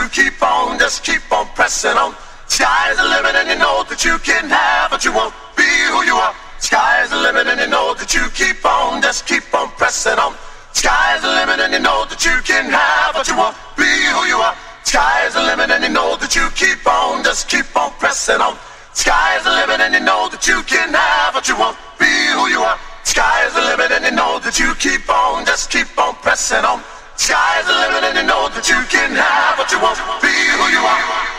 keep on, just keep on pressing on. Sky's the limit and you know that you can have what you want, be who you are. Sky's the limit and you know that you keep on, just keep on pressing on. Sky's the limit and you know that you can have what you want, be who you are. Sky's the limit and you know that you keep on, just keep on pressing on. Sky's the limit and you know that you can have what you want, be who you are. Sky's the limit and you know that you keep on, just keep on pressing on. Sky's the limit and you know that you can have what you want, be who you are.